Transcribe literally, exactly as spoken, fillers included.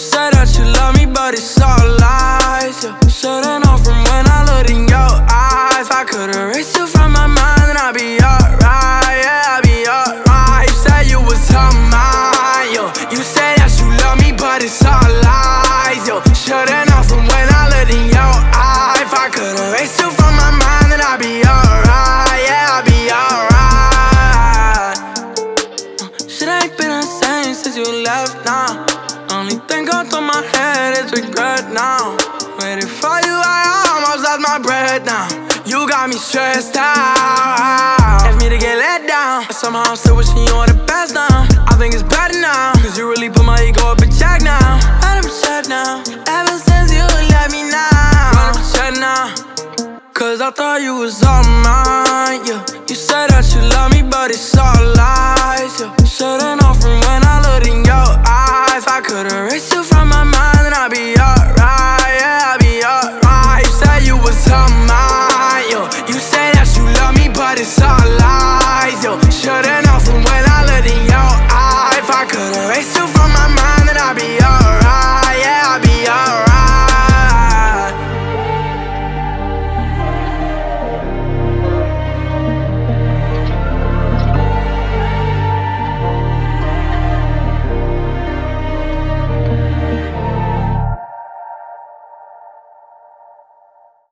say that you love me, but it's all lies, yeah. Should've known from when I looked in your eyes. If I could've erased you from my mind, then I'd be alright, yeah, I'd be alright. You said you was all mine, yo. You say that you love me, but it's all lies, yo. Should've known from when I looked in your eyes. If I could've erased you from my mind, then I'd be alright, yeah, I'd be alright. uh, Shit ain't been the same since you left now. Only thing going through my head is regret now. Waiting for you, I almost lost my breath now. You got me stressed out. Asked me to get let down, but somehow I'm still wishing you all the best now. I think it's better now, cause you really put my ego up in check now. Let him check now. Ever since you let me now, run up a check now. Cause I thought you was all mine, yeah. You said that you love me, but it's all lies, yeah. Should've known from